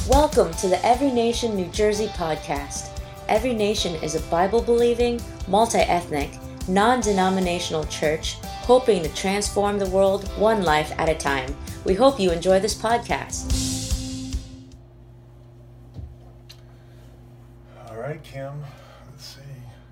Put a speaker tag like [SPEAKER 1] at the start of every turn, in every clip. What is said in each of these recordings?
[SPEAKER 1] Welcome to the Every Nation New Jersey podcast. Every Nation is a Bible-believing, multi-ethnic, non-denominational church hoping to transform the world one life at a time. We hope you enjoy this podcast.
[SPEAKER 2] All right, Kim, let's see.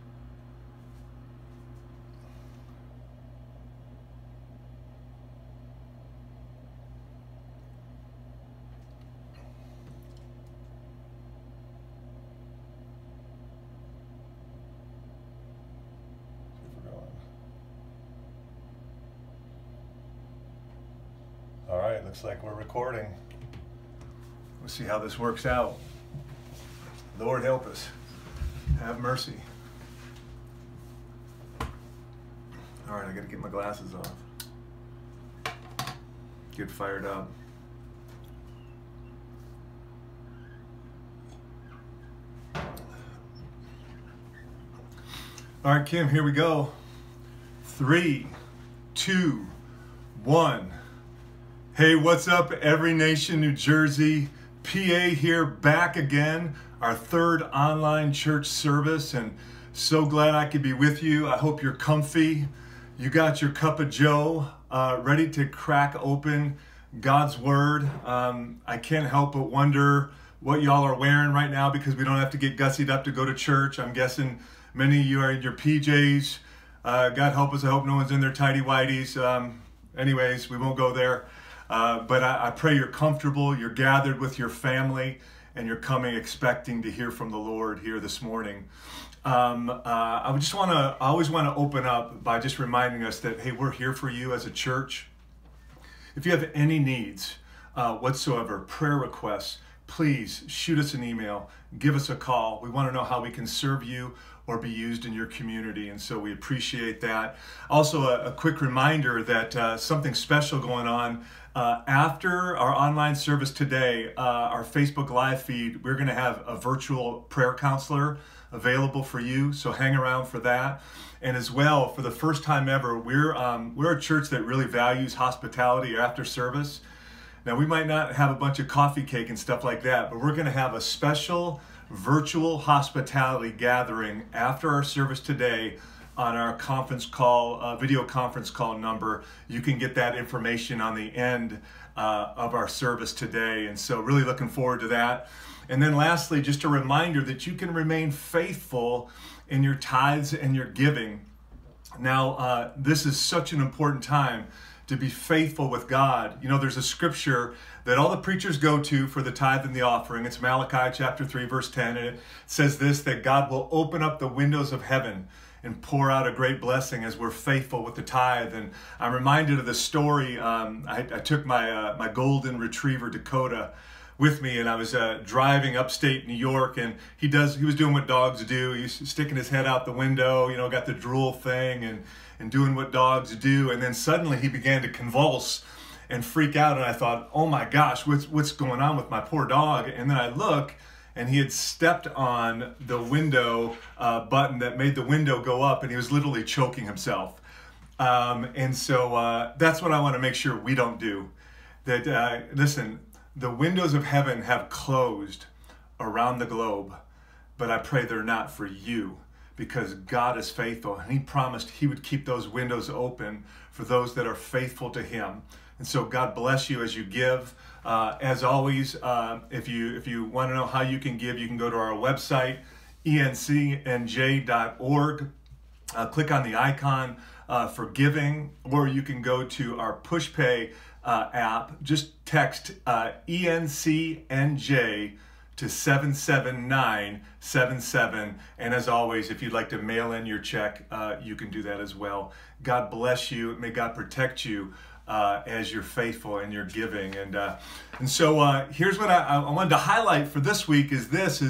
[SPEAKER 2] All right, looks like we're recording. We'll see how this works out. Lord help us. Have mercy. All right, I gotta get my glasses off. Get fired up. All right, Kim, here we go. 3, 2, 1. Hey, what's up, Every Nation New Jersey? PA here, back again, our third online church service, and so glad I could be with you. I hope you're comfy. You got your cup of joe, ready to crack open God's Word. I can't help but wonder what y'all are wearing right now because we don't have to get gussied up to go to church. I'm guessing many of you are in your PJs. God help us, I hope no one's in their tighty-whities. Anyways, we won't go there. But I pray you're comfortable, you're gathered with your family, and you're coming expecting to hear from the Lord here this morning. I always want to open up by just reminding us that, hey, we're here for you as a church. If you have any needs whatsoever, prayer requests, please shoot us an email, give us a call. We want to know how we can serve you or be used in your community, and so we appreciate that. Also, a quick reminder that something special going on after our online service today, our Facebook Live feed, we're going to have a virtual prayer counselor available for you, so hang around for that. And as well, for the first time ever, we're a church that really values hospitality after service. Now, we might not have a bunch of coffee cake and stuff like that, but we're going to have a special virtual hospitality gathering after our service today on our conference call, video conference call number. You can get that information on the end of our service today. And so really looking forward to that. And then lastly, just a reminder that you can remain faithful in your tithes and your giving. Now, this is such an important time to be faithful with God. You know, there's a scripture that all the preachers go to for the tithe and the offering. It's Malachi chapter 3, verse 10. And it says this, that God will open up the windows of heaven and pour out a great blessing as we're faithful with the tithe. And I'm reminded of the story. I took my golden retriever, Dakota, with me, and I was driving upstate New York, and he was doing what dogs do. He's sticking his head out the window, you know, got the drool thing and doing what dogs do. And then suddenly he began to convulse and freak out. And I thought, oh my gosh, what's going on with my poor dog? And then I look, and he had stepped on the window button that made the window go up, and he was literally choking himself. And so that's what I want to make sure we don't do. That, listen, the windows of heaven have closed around the globe, but I pray they're not for you, because God is faithful, and He promised He would keep those windows open for those that are faithful to Him. And so God bless you as you give. As always, if you want to know how you can give, you can go to our website, encnj.org. Click on the icon for giving, or you can go to our PushPay app. Just text ENCNJ to 77977. And as always, if you'd like to mail in your check, you can do that as well. God bless you. May God protect you as you're faithful in your giving. And so here's what I wanted to highlight for this week is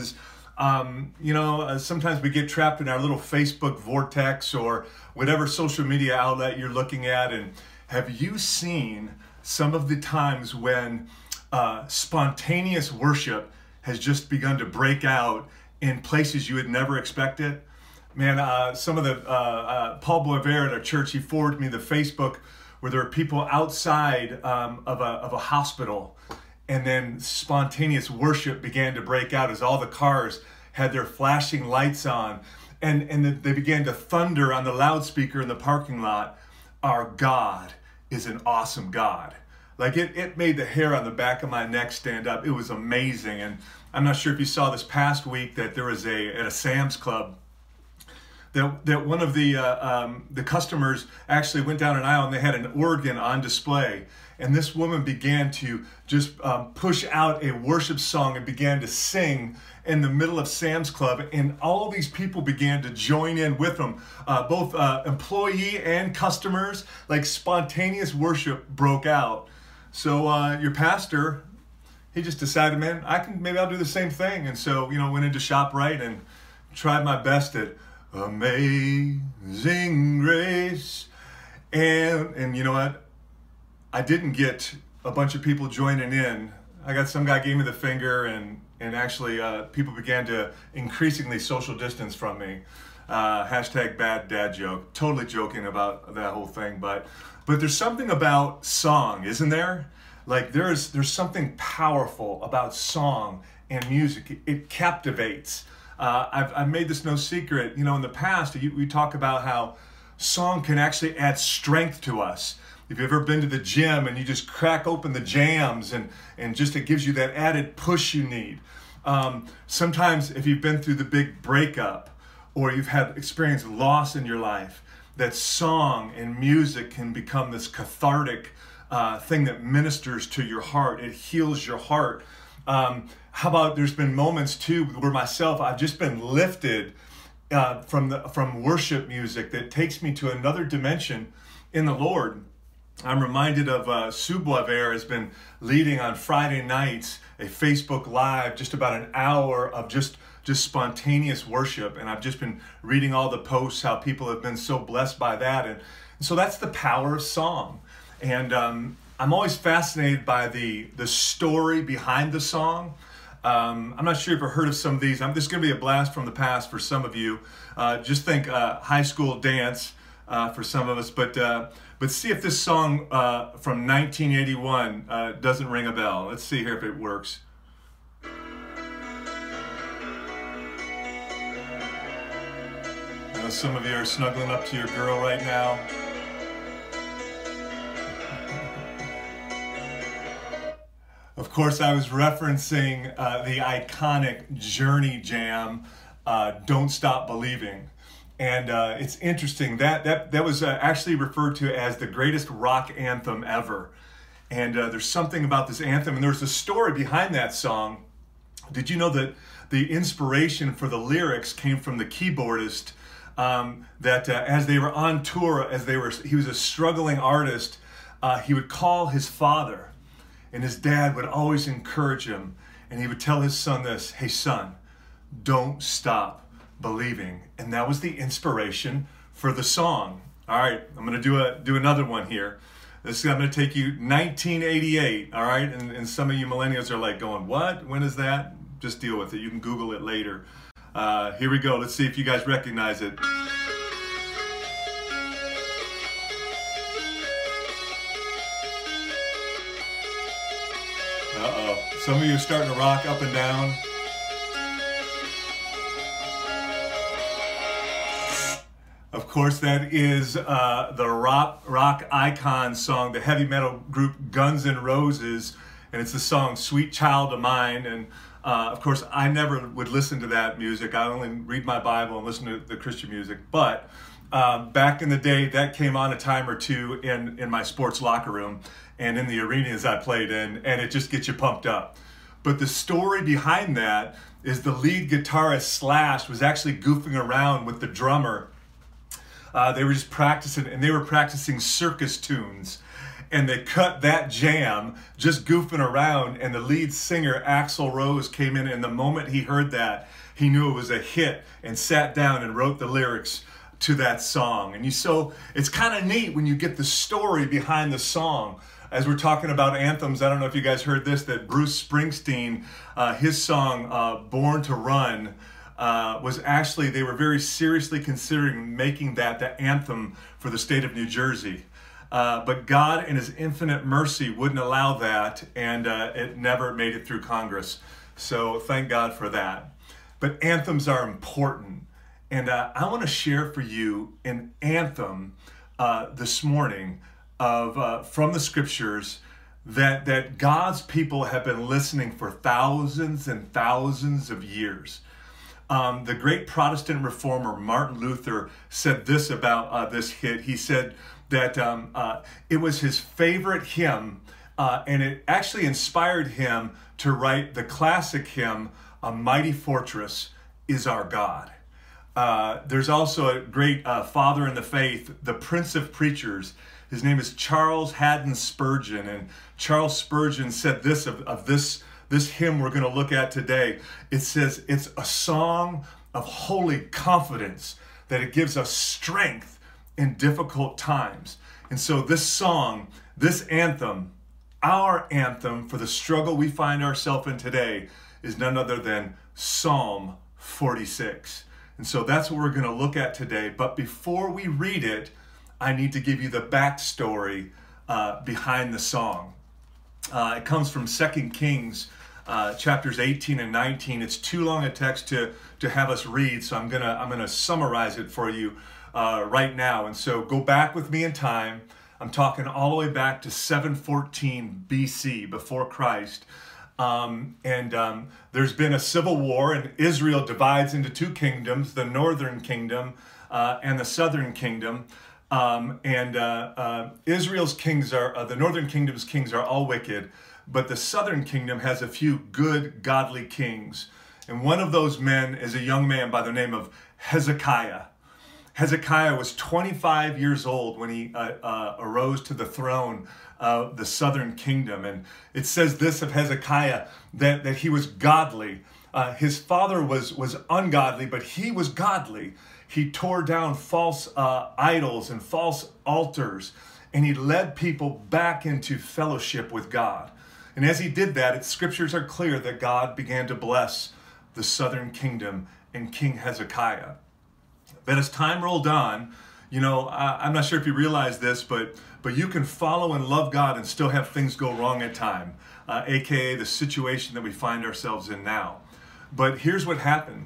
[SPEAKER 2] sometimes we get trapped in our little Facebook vortex or whatever social media outlet you're looking at. And have you seen some of the times when spontaneous worship has just begun to break out in places you would never expect it? Man, some of the, Paul Boisvert at our church, he forwarded me the Facebook where there are people outside of a hospital, and then spontaneous worship began to break out as all the cars had their flashing lights on, and they began to thunder on the loudspeaker in the parking lot, "Our God is an awesome God." Like it made the hair on the back of my neck stand up. It was amazing. And I'm not sure if you saw this past week that there was at a Sam's Club that one of the customers actually went down an aisle and they had an organ on display. And this woman began to just push out a worship song and began to sing in the middle of Sam's Club. And all these people began to join in with them, both employee and customers. Like spontaneous worship broke out. So your pastor, he just decided, man, maybe I'll do the same thing. And so, went into ShopRite and tried my best at Amazing Grace. And you know what? I didn't get a bunch of people joining in. I got some guy gave me the finger, and actually people began to increasingly social distance from me. Hashtag bad dad joke. Totally joking about that whole thing, but there's something about song, isn't there? Like there's something powerful about song and music. It captivates. I've made this no secret. In the past, we talk about how song can actually add strength to us. If you've ever been to the gym and you just crack open the jams and just it gives you that added push you need. Sometimes if you've been through the big breakup or you've had experienced loss in your life, that song and music can become this cathartic thing that ministers to your heart. It heals your heart. How about there's been moments too where I've just been lifted from worship music that takes me to another dimension in the Lord. I'm reminded of Sue Boisvert has been leading on Friday nights a Facebook Live, just about an hour of just spontaneous worship. And I've just been reading all the posts, how people have been so blessed by that. And so that's the power of song. And I'm always fascinated by the story behind the song. I'm not sure if you've heard of some of these. This is going to be a blast from the past for some of you. Just think high school dance for some of us. But see if this song from 1981 doesn't ring a bell. Let's see here if it works. I know some of you are snuggling up to your girl right now. Of course, I was referencing the iconic Journey jam, Don't Stop Believing. And it's interesting, that was actually referred to as the greatest rock anthem ever. And there's something about this anthem, and there's a story behind that song. Did you know that the inspiration for the lyrics came from the keyboardist, that as they were on tour, he was a struggling artist, he would call his father, and his dad would always encourage him, and he would tell his son this, "Hey son, don't stop believing." And that was the inspiration for the song. All right, I'm going to do another one here. I'm going to take you 1988. All right, and some of you millennials are like going, "What? When is that?" Just deal with it. You can Google it later. Here we go. Let's see if you guys recognize it. Uh-oh. Some of you are starting to rock up and down. Of course, that is the rock icon song, the heavy metal group Guns N' Roses, and it's the song "Sweet Child of Mine." And of course, I never would listen to that music. I only read my Bible and listen to the Christian music. But back in the day, that came on a time or two in my sports locker room and in the arenas I played in, and it just gets you pumped up. But the story behind that is the lead guitarist Slash was actually goofing around with the drummer. They were just practicing, and they were practicing circus tunes. And they cut that jam, just goofing around, and the lead singer, Axl Rose, came in, and the moment he heard that, he knew it was a hit and sat down and wrote the lyrics to that song. And so it's kind of neat when you get the story behind the song. As we're talking about anthems, I don't know if you guys heard this, that Bruce Springsteen, his song, Born to Run, was actually, they were very seriously considering making that the anthem for the state of New Jersey. But God in his infinite mercy wouldn't allow that, and it never made it through Congress. So thank God for that. But anthems are important. And I want to share for you an anthem this morning from the scriptures that God's people have been listening for thousands and thousands of years. The great Protestant reformer Martin Luther said this about this hit. He said that it was his favorite hymn, and it actually inspired him to write the classic hymn, "A Mighty Fortress is Our God." There's also a great father in the faith, the Prince of Preachers. His name is Charles Haddon Spurgeon, and Charles Spurgeon said this of this hymn we're going to look at today. It says, it's a song of holy confidence, that it gives us strength in difficult times. And so this song, this anthem, our anthem for the struggle we find ourselves in today, is none other than Psalm 46. And so that's what we're going to look at today. But before we read it, I need to give you the backstory behind the song. It comes from 2 Kings chapters 18 and 19. It's too long a text to have us read, so I'm gonna summarize it for you right now. And so go back with me in time. I'm talking all the way back to 714 BC, before Christ. There's been a civil war, and Israel divides into two kingdoms, the northern kingdom and the southern kingdom. Israel's kings are, the northern kingdom's kings are all wicked, but the southern kingdom has a few good, godly kings. And one of those men is a young man by the name of Hezekiah. Hezekiah was 25 years old when he arose to the throne of the southern kingdom. And it says this of Hezekiah, that he was godly. His father was ungodly, but he was godly. He tore down false idols and false altars, and he led people back into fellowship with God. And as he did that, scriptures are clear that God began to bless the southern kingdom and King Hezekiah. But as time rolled on, I'm not sure if you realize this, but you can follow and love God and still have things go wrong at time, aka the situation that we find ourselves in now. But here's what happened.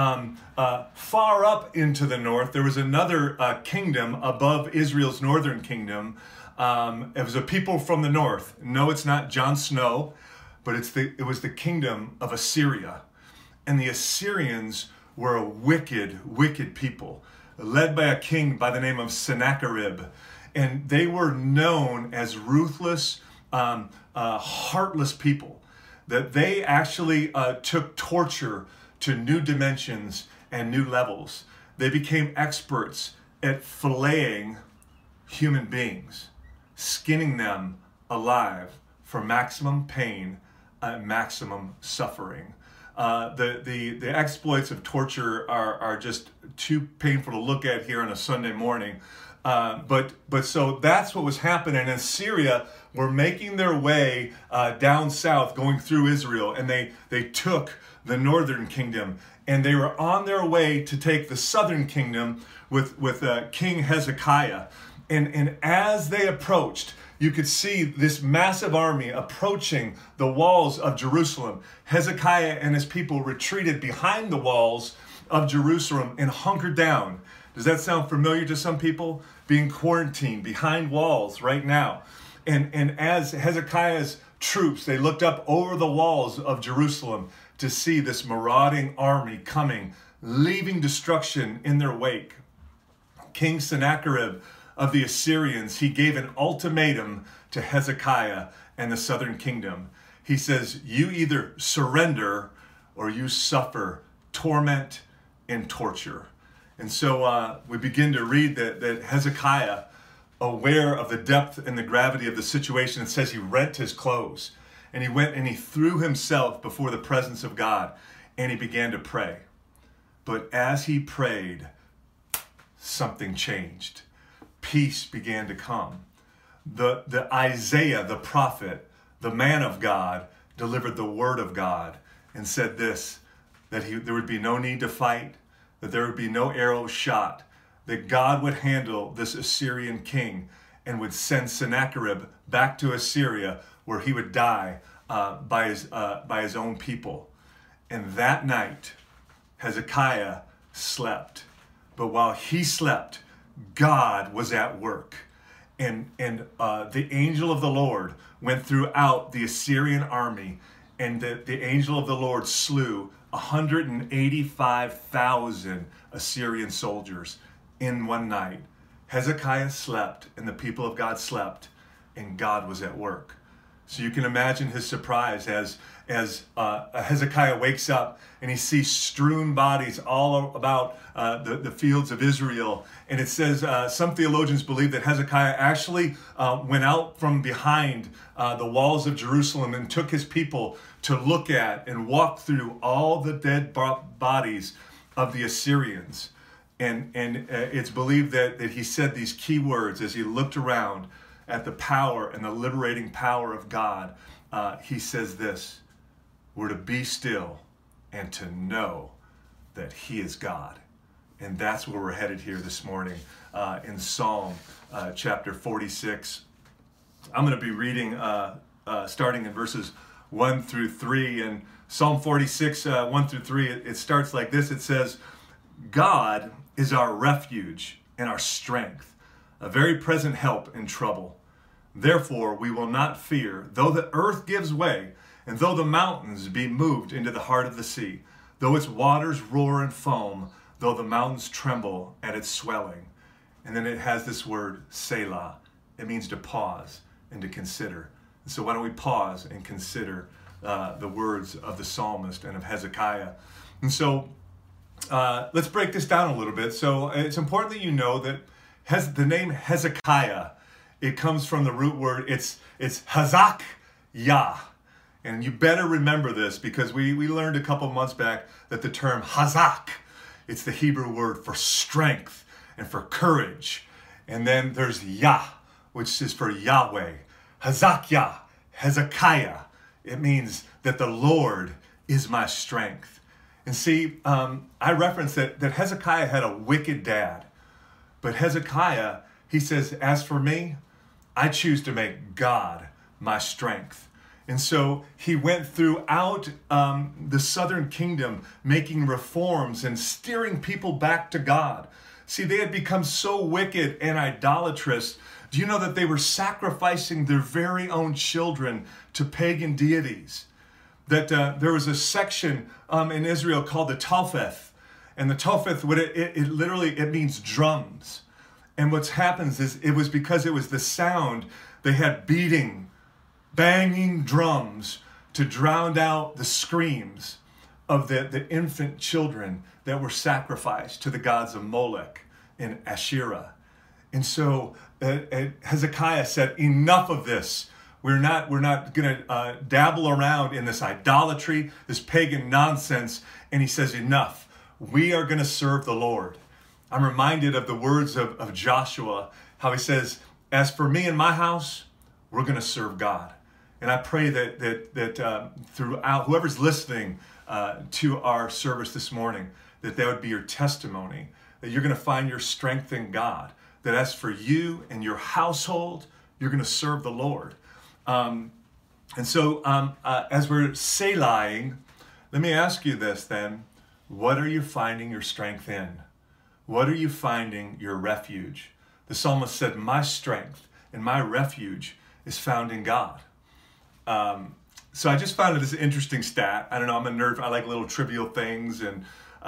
[SPEAKER 2] Far up into the north, there was another kingdom above Israel's northern kingdom. It was a people from the north. No, it's not Jon Snow, but it was the kingdom of Assyria. And the Assyrians were a wicked, wicked people, led by a king by the name of Sennacherib. And they were known as ruthless, heartless people. That they actually took torture to new dimensions and new levels. They became experts at filleting human beings, skinning them alive for maximum pain and maximum suffering. The exploits of torture are just too painful to look at here on a Sunday morning. But so that's what was happening. And Assyria were making their way down south, going through Israel, and they took the northern kingdom, and they were on their way to take the southern kingdom with King Hezekiah. And as they approached, you could see this massive army approaching the walls of Jerusalem. Hezekiah and his people retreated behind the walls of Jerusalem and hunkered down. Does that sound familiar to some people? Being quarantined behind walls right now. And as Hezekiah's troops, they looked up over the walls of Jerusalem to see this marauding army coming, leaving destruction in their wake. King Sennacherib of the Assyrians, he gave an ultimatum to Hezekiah and the southern kingdom. He says, you either surrender or you suffer torment and torture. And so we begin to read that Hezekiah, aware of the depth and the gravity of the situation, it says he rent his clothes. And he went and he threw himself before the presence of God, and he began to pray. But as he prayed, something changed. Peace began to come. The Isaiah, the prophet, the man of God, delivered the word of God and said this, that there would be no need to fight, that there would be no arrow shot, that God would handle this Assyrian king, and would send Sennacherib back to Assyria, where he would die by his own people. And that night, Hezekiah slept. But while he slept, God was at work. And the angel of the Lord went throughout the Assyrian army, and the angel of the Lord slew 185,000 Assyrian soldiers in one night. Hezekiah slept, and the people of God slept, and God was at work. So you can imagine his surprise as Hezekiah wakes up and he sees strewn bodies all about the fields of Israel. And it says some theologians believe that Hezekiah actually went out from behind the walls of Jerusalem and took his people to look at and walk through all the dead bodies of the Assyrians. And it's believed that he said these key words as he looked around at the power and the liberating power of God. He says this: we're to be still and to know that he is God. And that's where we're headed here this morning in Psalm chapter 46. I'm going to be reading starting in verses 1 through 3. And Psalm 46, 1 through 3, it starts like this. It says, God is our refuge and our strength, a very present help in trouble. Therefore we will not fear, though the earth gives way, and though the mountains be moved into the heart of the sea, though its waters roar and foam, though the mountains tremble at its swelling. And then it has this word, Selah. It means to pause and to consider. And so why don't we pause and consider the words of the psalmist and of Hezekiah. And so let's break this down a little bit. So it's important that you know that the name Hezekiah, it comes from the root word, it's Hazak Yah. And you better remember this, because we learned a couple months back that the term Hazak, it's the Hebrew word for strength and for courage. And then there's Yah, which is for Yahweh. Hazak Yah, Hezekiah. It means that the Lord is my strength. And see, I referenced that Hezekiah had a wicked dad. But Hezekiah, he says, as for me, I choose to make God my strength. And so he went throughout the southern kingdom making reforms and steering people back to God. See, they had become so wicked and idolatrous. Do you know that they were sacrificing their very own children to pagan deities? That there was a section in Israel called the Topheth. And the Topheth, it literally means drums. And what happens is it was because it was the sound they had beating, banging drums to drown out the screams of the infant children that were sacrificed to the gods of Molech and Asherah. And so Hezekiah said, enough of this. We're not going to dabble around in this idolatry, this pagan nonsense. And he says, enough. We are going to serve the Lord. I'm reminded of the words of Joshua, how he says, as for me and my house, we're going to serve God. And I pray that throughout, whoever's listening to our service this morning, that would be your testimony, that you're going to find your strength in God, that as for you and your household, you're going to serve the Lord. And so as we're Selahing, let me ask you this then. What are you finding your strength in? What are you finding your refuge? The psalmist said, my strength and my refuge is found in God. So I just found it this interesting stat. I don't know, I'm a nerd. I like little trivial things. And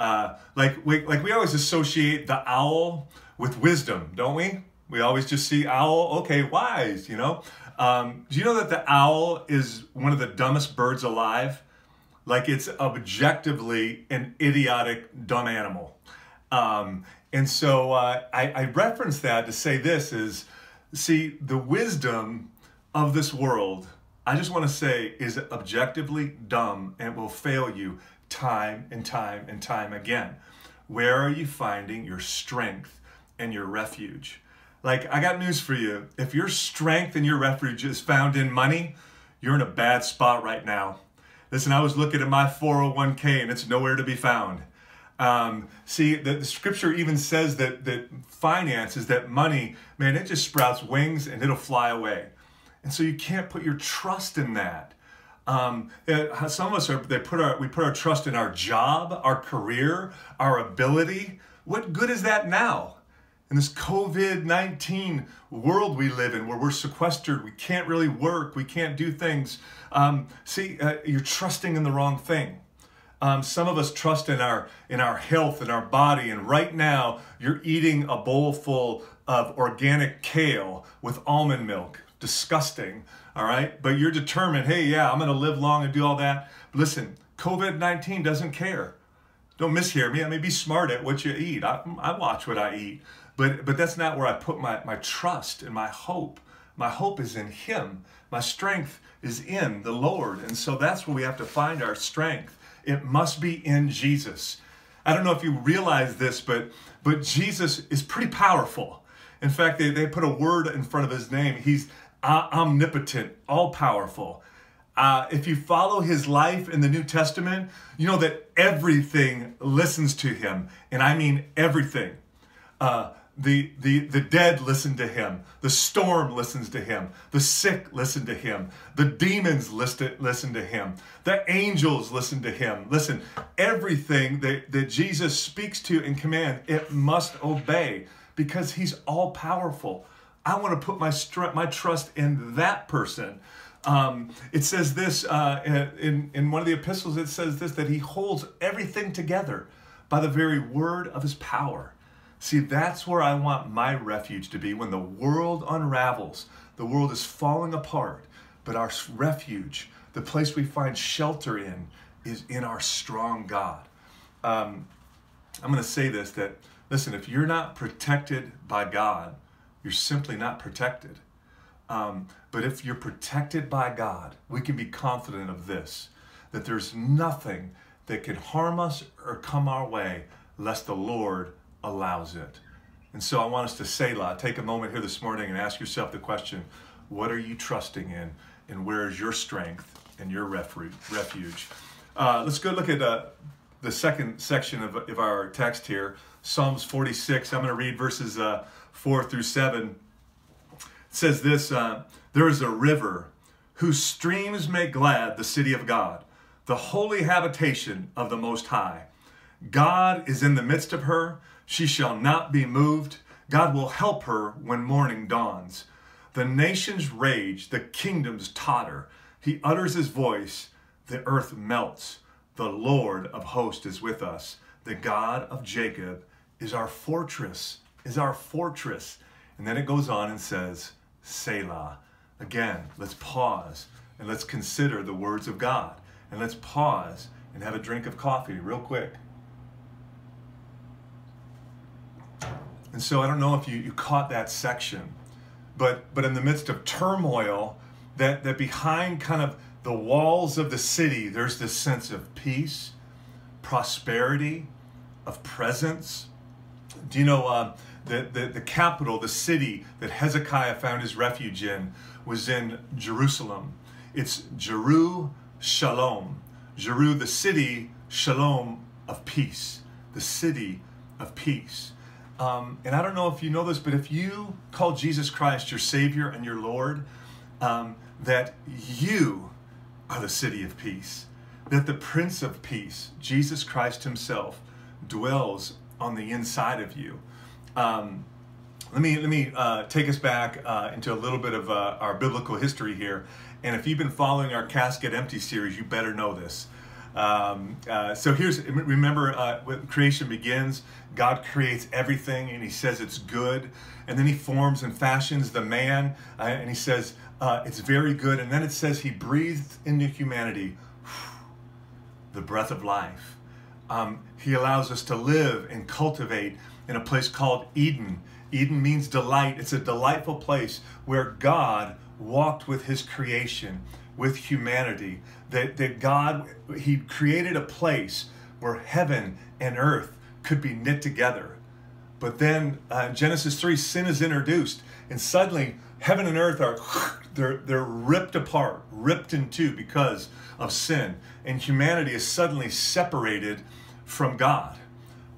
[SPEAKER 2] we always associate the owl with wisdom, don't we? We always just see owl, okay, wise, you know. Do you know that the owl is one of the dumbest birds alive? Like, it's objectively an idiotic, dumb animal. And so I reference that to say this is, see, the wisdom of this world, I just want to say, is objectively dumb and will fail you time and time and time again. Where are you finding your strength and your refuge? Like, I got news for you. If your strength and your refuge is found in money, you're in a bad spot right now. Listen, I was looking at my 401k and it's nowhere to be found. See, the scripture even says that finances, that money, man, it just sprouts wings and it'll fly away. And so you can't put your trust in that. Some of us we put our trust in our job, our career, our ability. What good is that now? In this COVID-19 world we live in, where we're sequestered, we can't really work, we can't do things. You're trusting in the wrong thing. Some of us trust in our health, in our body, and right now you're eating a bowl full of organic kale with almond milk. Disgusting, all right? But you're determined, hey, yeah, I'm going to live long and do all that. But listen, COVID-19 doesn't care. Don't mishear me. I may be smart at what you eat. I watch what I eat. But that's not where I put my trust and my hope. My hope is in Him. My strength is in the Lord. And so that's where we have to find our strength. It must be in Jesus. I don't know if you realize this, but Jesus is pretty powerful. In fact, they put a word in front of His name. He's omnipotent, all-powerful. If you follow His life in the New Testament, you know that everything listens to Him. And I mean everything. The dead listen to Him. The storm listens to Him. The sick listen to Him. The demons listen to Him. The angels listen to Him. Listen, everything that Jesus speaks to and command, it must obey because He's all powerful. I want to put my trust in that person. It says this in one of the epistles. It says this, that He holds everything together by the very word of His power. See, that's where I want my refuge to be when the world unravels. The world is falling apart, but our refuge, the place we find shelter in, is in our strong God. I'm going to say this, that, listen, if you're not protected by God, you're simply not protected. But if you're protected by God, we can be confident of this, that there's nothing that can harm us or come our way lest the Lord allows it. And so I want us to Selah, take a moment here this morning and ask yourself the question, what are you trusting in, and where is your strength and your refuge? Let's go look at the second section of our text here, Psalms 46. I'm going to read verses 4 through 7. It says this, there is a river whose streams make glad the city of God, the holy habitation of the Most High. God is in the midst of her. She shall not be moved. God will help her when morning dawns. The nations rage, the kingdoms totter. He utters His voice, the earth melts. The Lord of hosts is with us. The God of Jacob is our fortress, And then it goes on and says, Selah. Again, let's pause and let's consider the words of God. And let's pause and have a drink of coffee real quick. And so I don't know if you caught that section, but in the midst of turmoil, that behind kind of the walls of the city, there's this sense of peace, prosperity, of presence. Do you know the capital, the city that Hezekiah found his refuge in was in Jerusalem. It's Jeru-Shalom. Jeru, the city, Shalom of peace. The city of peace. And I don't know if you know this, but if you call Jesus Christ your Savior and your Lord, that you are the city of peace, that the Prince of Peace, Jesus Christ Himself, dwells on the inside of you. Let me take us back into a little bit of our biblical history here. And if you've been following our Casket Empty series, you better know this. So remember when creation begins, God creates everything and He says it's good. And then He forms and fashions the man and He says it's very good. And then it says He breathed into humanity the breath of life. He allows us to live and cultivate in a place called Eden. Eden means delight. It's a delightful place where God walked with His creation, with humanity, that God, He created a place where heaven and earth could be knit together. But then in Genesis 3, sin is introduced, and suddenly heaven and earth they're ripped apart, ripped in two because of sin, and humanity is suddenly separated from God.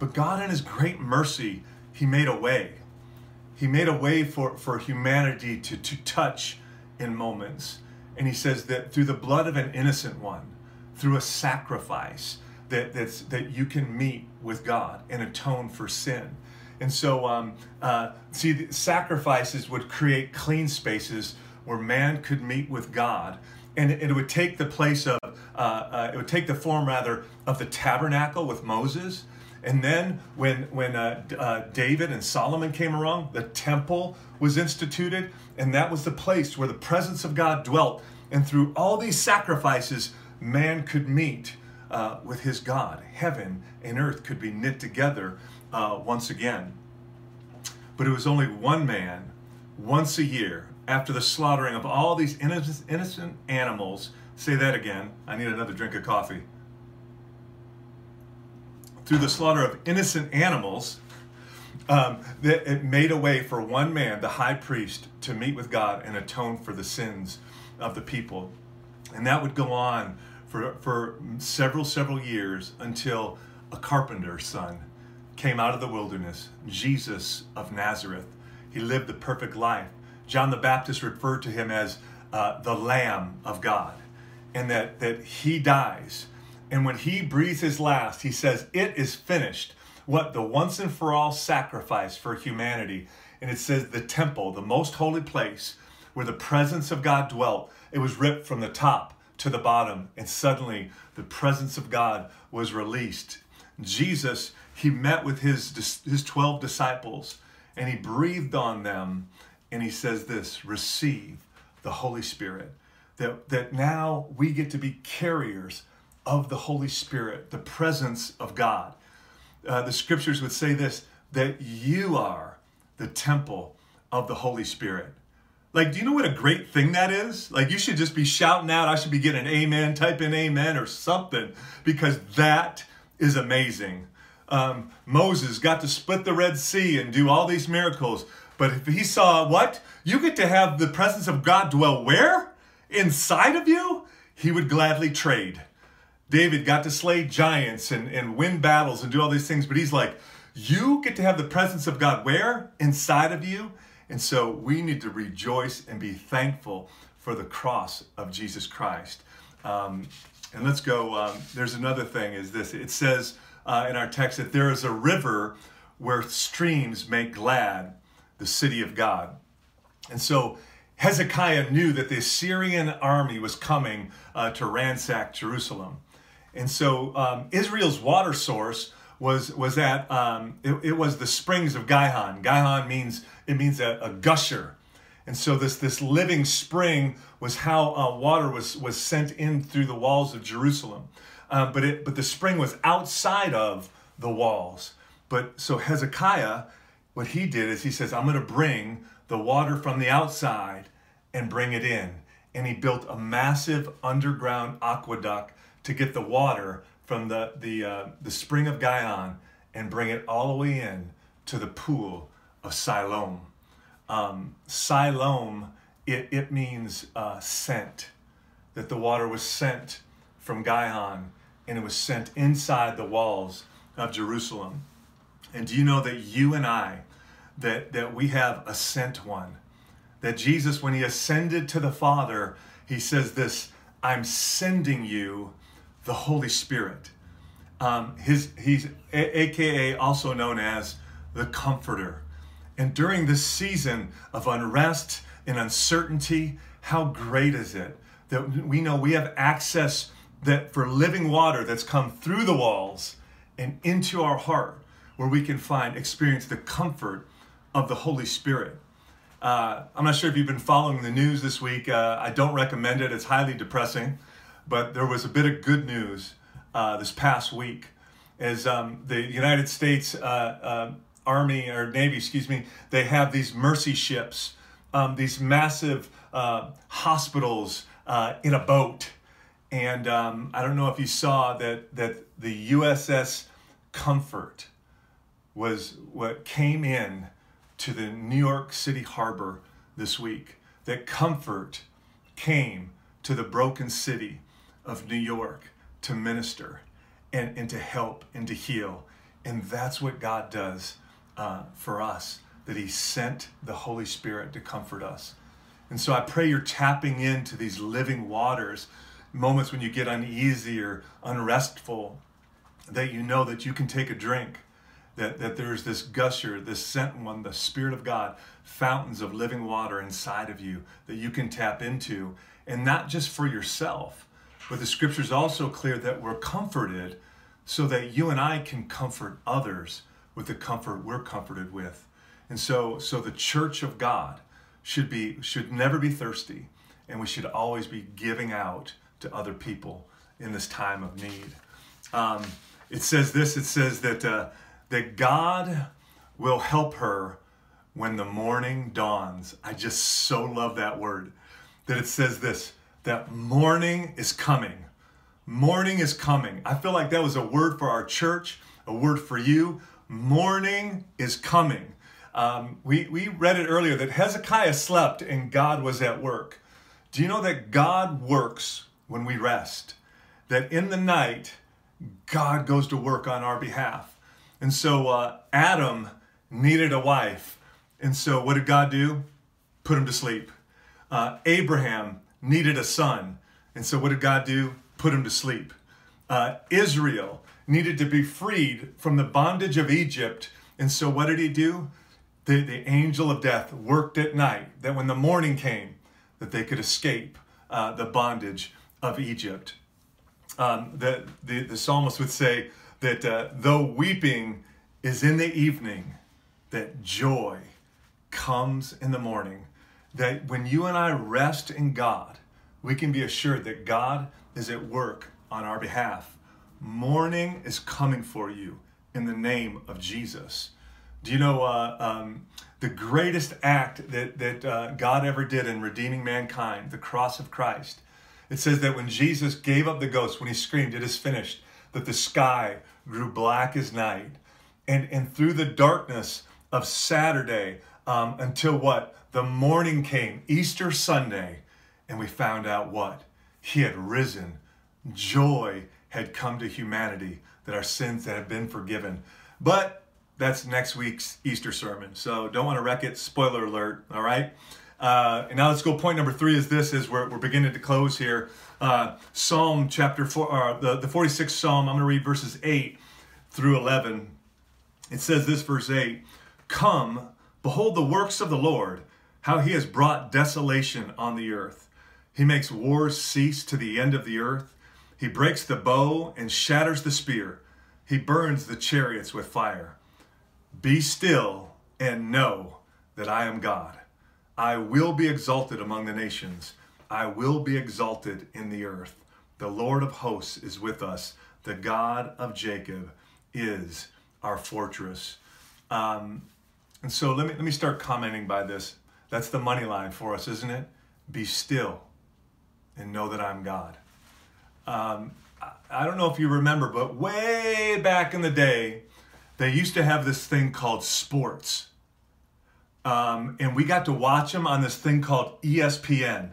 [SPEAKER 2] But God in his great mercy, he made a way. He made a way for humanity to touch in moments. And he says that through the blood of an innocent one, through a sacrifice, that you can meet with God and atone for sin. And so, the sacrifices would create clean spaces where man could meet with God. And it would take the place of, it would take the form rather of the tabernacle with Moses. And then when David and Solomon came along, the temple was instituted, and that was the place where the presence of God dwelt. And through all these sacrifices, man could meet with his God. Heaven and earth could be knit together once again. But it was only one man, once a year, after the slaughtering of all these innocent animals. Say that again. I need another drink of coffee. Through the slaughter of innocent animals, that it made a way for one man, the high priest, to meet with God and atone for the sins of the people. And that would go on for several years until a carpenter's son came out of the wilderness, Jesus of Nazareth. He lived the perfect life. John the Baptist referred to him as the Lamb of God, and that he dies. And when he breathes his last, he says, "It is finished." What? The once and for all sacrifice for humanity. And it says the temple, the most holy place where the presence of God dwelt, it was ripped from the top to the bottom, and suddenly the presence of God was released. Jesus, he met with his 12 disciples, and he breathed on them, and he says this: receive the Holy Spirit. That now we get to be carriers of the Holy Spirit, the presence of God. The scriptures would say this, that you are the temple of the Holy Spirit. Like, do you know what a great thing that is? Like, you should just be shouting out. I should be getting an amen, type in amen or something, because that is amazing. Moses got to split the Red Sea and do all these miracles. But if he saw what? You get to have the presence of God dwell where? Inside of you? He would gladly trade. David got to slay giants and win battles and do all these things. But he's like, you get to have the presence of God where? Inside of you. And so we need to rejoice and be thankful for the cross of Jesus Christ. And let's go, there's another thing is this. It says in our text that there is a river where streams make glad the city of God. And so Hezekiah knew that the Assyrian army was coming to ransack Jerusalem. And so Israel's water source was at, it was the springs of Gihon. Gihon means a gusher. And so this living spring was how water was sent in through the walls of Jerusalem. But the spring was outside of the walls. But so Hezekiah, what he did is he says, I'm going to bring the water from the outside and bring it in. And he built a massive underground aqueduct to get the water from the spring of Gihon and bring it all the way in to the pool of Siloam. Siloam, it means sent, that the water was sent from Gihon and it was sent inside the walls of Jerusalem. And do you know that you and I, that we have a sent one? That Jesus, when he ascended to the Father, he says this, I'm sending you the Holy Spirit. He's AKA also known as the Comforter. And during this season of unrest and uncertainty, how great is it that we know we have access that for living water that's come through the walls and into our heart, where we can experience the comfort of the Holy Spirit. I'm not sure if you've been following the news this week. I don't recommend it. It's highly depressing. But there was a bit of good news this past week as the United States Army or Navy, they have these mercy ships, these massive hospitals in a boat. And I don't know if you saw that the USS Comfort was what came in to the New York City harbor this week. That Comfort came to the broken city of New York to minister and to help and to heal And that's what God does for us, that he sent the Holy Spirit to comfort us. And so I pray you're tapping into these living waters, moments when you get uneasy or unrestful, that you know that you can take a drink, that there's this gusher, this sent one, the Spirit of God, fountains of living water inside of you that you can tap into, and not just for yourself, but the scripture's also clear that we're comforted so that you and I can comfort others with the comfort we're comforted with. And so the church of God should never be thirsty, and we should always be giving out to other people in this time of need. It says that God will help her when the morning dawns. I just so love that word, that it says this, that morning is coming. Morning is coming. I feel like that was a word for our church, a word for you. Morning is coming. We read it earlier that Hezekiah slept and God was at work. Do you know that God works when we rest? That in the night, God goes to work on our behalf. And so Adam needed a wife. And so what did God do? Put him to sleep. Abraham needed a son. And so what did God do? Put him to sleep. Israel needed to be freed from the bondage of Egypt. And so what did he do? The angel of death worked at night, that when the morning came, that they could escape the bondage of Egypt. The psalmist would say that though weeping is in the evening, that joy comes in the morning. That when you and I rest in God, we can be assured that God is at work on our behalf. Morning is coming for you in the name of Jesus. Do you know the greatest act that God ever did in redeeming mankind, the cross of Christ? It says that when Jesus gave up the ghost, when he screamed, "It is finished," that the sky grew black as night. And through the darkness of Saturday until what? The morning came, Easter Sunday, and we found out what? He had risen. Joy had come to humanity, that our sins had been forgiven. But that's next week's Easter sermon, so don't want to wreck it. Spoiler alert, all right? And now let's go. Point number 3 is this, as we're beginning to close here. Psalm chapter 4, the 46th Psalm, I'm going to read verses 8 through 11. It says this, verse 8, "Come, behold the works of the Lord, how he has brought desolation on the earth. He makes wars cease to the end of the earth. He breaks the bow and shatters the spear. He burns the chariots with fire. Be still and know that I am God. I will be exalted among the nations. I will be exalted in the earth. The Lord of hosts is with us. The God of Jacob is our fortress." And so let me start commenting by this. That's the money line for us, isn't it? Be still and know that I'm God. I don't know if you remember, but way back in the day, they used to have this thing called sports. And we got to watch them on this thing called ESPN.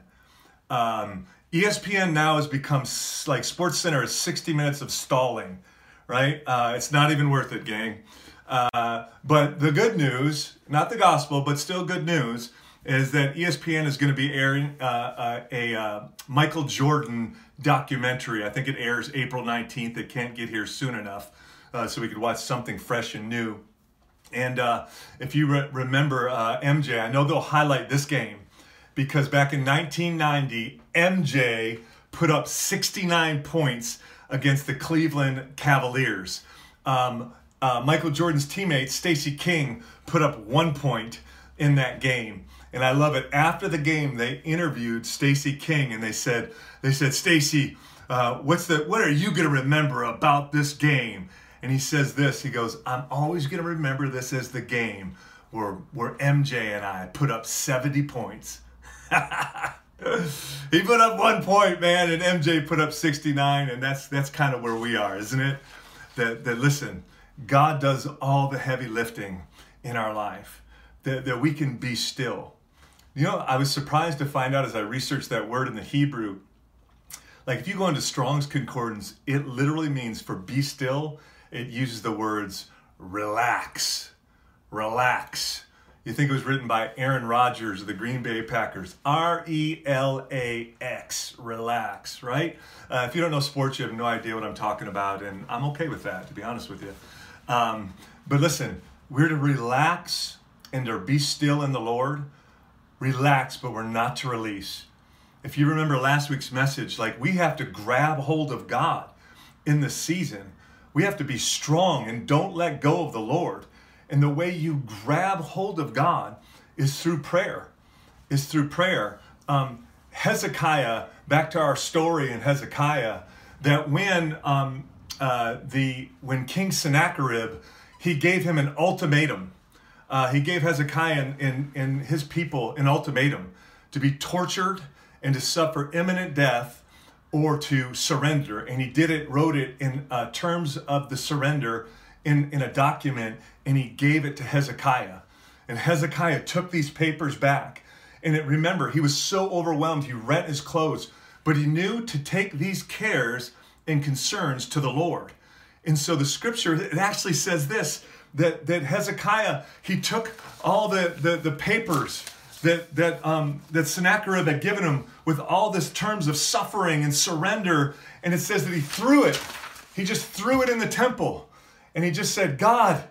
[SPEAKER 2] ESPN now has become like SportsCenter is 60 minutes of stalling, right? It's not even worth it, gang. But the good news, not the gospel, but still good news, is that ESPN is going to be airing a Michael Jordan documentary. I think it airs April 19th. It can't get here soon enough, so we could watch something fresh and new. And if you remember MJ, I know they'll highlight this game because back in 1990, MJ put up 69 points against the Cleveland Cavaliers. Michael Jordan's teammate, Stacey King, put up 1 point in that game. And I love it. After the game, they interviewed Stacey King and they said, "Stacey, what are you going to remember about this game?" And he says this, he goes, "I'm always going to remember this as the game where MJ and I put up 70 points. He put up 1 point, man, and MJ put up 69, and that's kind of where we are, isn't it? That listen, God does all the heavy lifting in our life, that we can be still. You know, I was surprised to find out as I researched that word in the Hebrew, like if you go into Strong's Concordance, it literally means for be still, it uses the words relax. Relax. You think it was written by Aaron Rodgers of the Green Bay Packers. R-E-L-A-X. Relax, right? If you don't know sports, you have no idea what I'm talking about, and I'm okay with that, to be honest with you. But listen, we're to relax and to be still in the Lord. Relax, but we're not to release. If you remember last week's message, like, we have to grab hold of God in this season. We have to be strong and don't let go of the Lord. And the way you grab hold of God is through prayer. Hezekiah, back to our story in Hezekiah, that when King Sennacherib, he gave him an ultimatum. He gave Hezekiah and his people an ultimatum to be tortured and to suffer imminent death or to surrender. And he wrote it in terms of the surrender in a document, and he gave it to Hezekiah. And Hezekiah took these papers back. And remember, he was so overwhelmed, he rent his clothes, but he knew to take these cares and concerns to the Lord. And so the scripture, it actually says this, that Hezekiah, he took all the papers that Sennacherib had given him with all this terms of suffering and surrender, and it says that he just threw it in the temple. And he just said, God,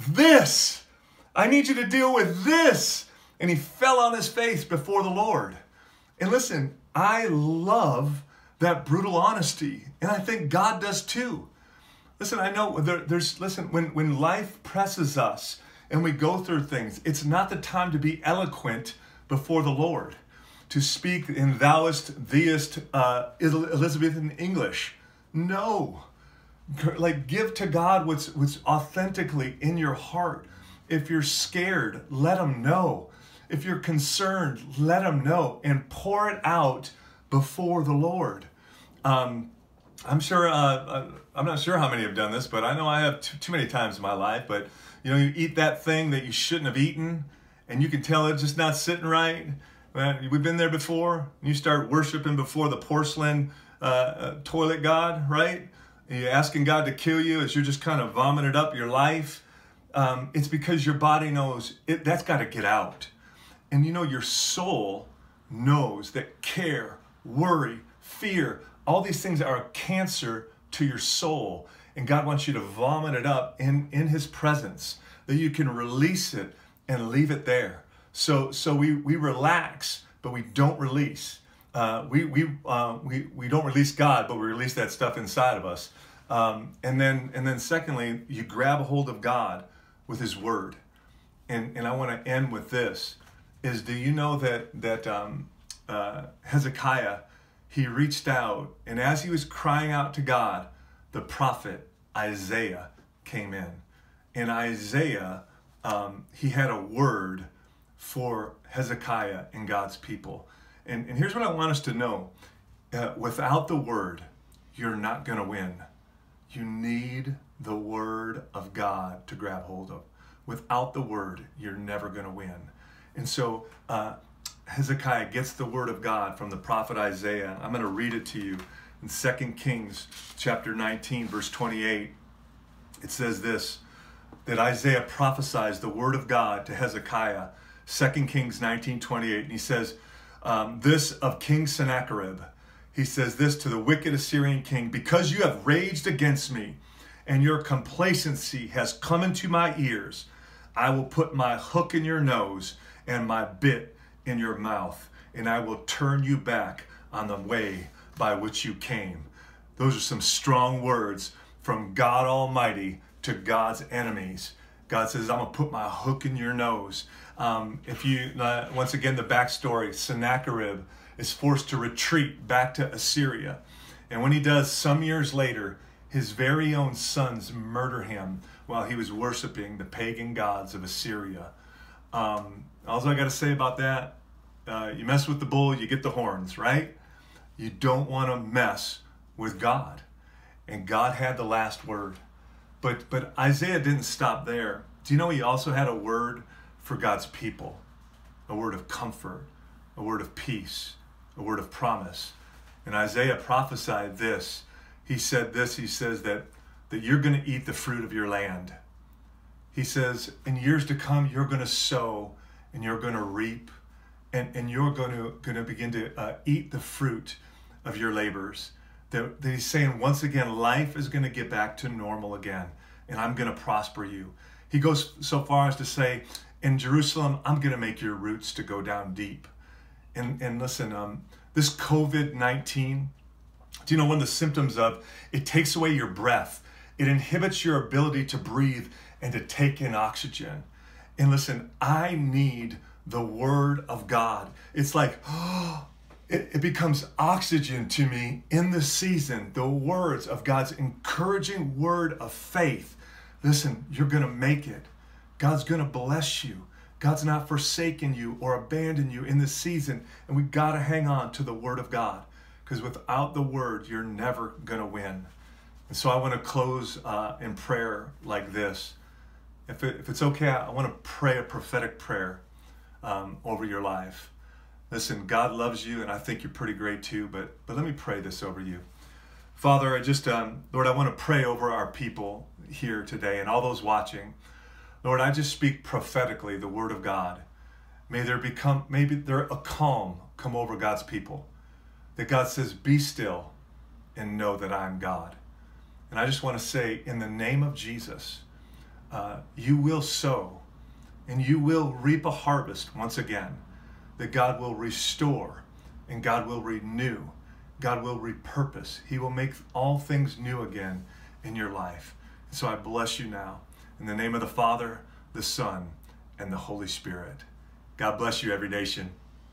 [SPEAKER 2] I need you to deal with this. And he fell on his face before the Lord. And listen, I love that brutal honesty. And I think God does too. Listen, I know when life presses us and we go through things, it's not the time to be eloquent before the Lord, to speak in thouest, theist, Elizabethan English. No. Like, give to God what's authentically in your heart. If you're scared, let him know. If you're concerned, let him know, and pour it out before the Lord. I'm not sure how many have done this, but I know I have too many times in my life. But you eat that thing that you shouldn't have eaten, and you can tell it's just not sitting right. We've been there before. You start worshiping before the porcelain toilet god, right? You're asking God to kill you as you're just kind of vomiting up your life. It's because your body knows that's got to get out. And your soul knows that care, worry, fear, all these things are a cancer to your soul. And God wants you to vomit it up in His presence, that you can release it and leave it there. So we relax, but we don't release. We don't release God, but we release that stuff inside of us. And then secondly, you grab a hold of God with His Word. And I want to end with this: do you know that Hezekiah, he reached out, and as he was crying out to God, the prophet Isaiah came in. And Isaiah, he had a word for Hezekiah and God's people. And here's what I want us to know. Without the word, you're not going to win. You need the word of God to grab hold of. Without the word, you're never going to win. And so Hezekiah gets the word of God from the prophet Isaiah. I'm going to read it to you in 2 Kings chapter 19, verse 28. It says this, that Isaiah prophesies the word of God to Hezekiah, 2 Kings 19:28. And he says, this of King Sennacherib. He says this to the wicked Assyrian king: because you have raged against me and your complacency has come into my ears, I will put my hook in your nose and my bit in your mouth, and I will turn you back on the way by which you came. Those are some strong words from God Almighty to God's enemies. God says, I'm going to put my hook in your nose. Once again, the backstory, Sennacherib is forced to retreat back to Assyria. And when he does, some years later, his very own sons murder him while he was worshiping the pagan gods of Assyria. All I got to say about that, you mess with the bull, you get the horns, right? You don't want to mess with God. And God had the last word. But Isaiah didn't stop there. Do you know he also had a word for God's people? A word of comfort, a word of peace, a word of promise. And Isaiah prophesied this. He said this, he says that you're going to eat the fruit of your land. He says, in years to come, you're going to sow and you're going to reap, and you're going to begin to eat the fruit of your labors. That he's saying, once again, life is going to get back to normal again, and I'm going to prosper you. He goes so far as to say, in Jerusalem, I'm going to make your roots to go down deep. And listen, this COVID-19, do you know one of the symptoms of it takes away your breath? It inhibits your ability to breathe and to take in oxygen. And listen, I need the Word of God. It's like, it becomes oxygen to me in the season, the words of God's encouraging word of faith. Listen, you're going to make it. God's going to bless you. God's not forsaken you or abandoned you in this season. And we got to hang on to the Word of God, because without the Word, you're never going to win. And so I want to close in prayer like this. If it's okay, I want to pray a prophetic prayer over your life. Listen, God loves you, and I think you're pretty great too, but let me pray this over you. Father, Lord, I want to pray over our people here today and all those watching. Lord, I just speak prophetically the Word of God. May there a calm come over God's people. That God says, be still and know that I am God. And I just want to say, in the name of Jesus, you will sow and you will reap a harvest once again. That God will restore and God will renew. God will repurpose. He will make all things new again in your life. And so I bless you now. In the name of the Father, the Son, and the Holy Spirit. God bless you, Every Nation.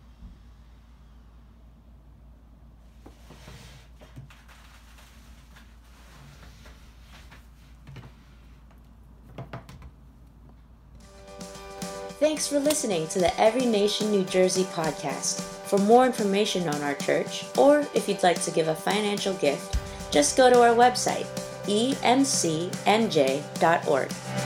[SPEAKER 1] Thanks for listening to the Every Nation New Jersey podcast. For more information on our church, or if you'd like to give a financial gift, just go to our website, emcnj.org.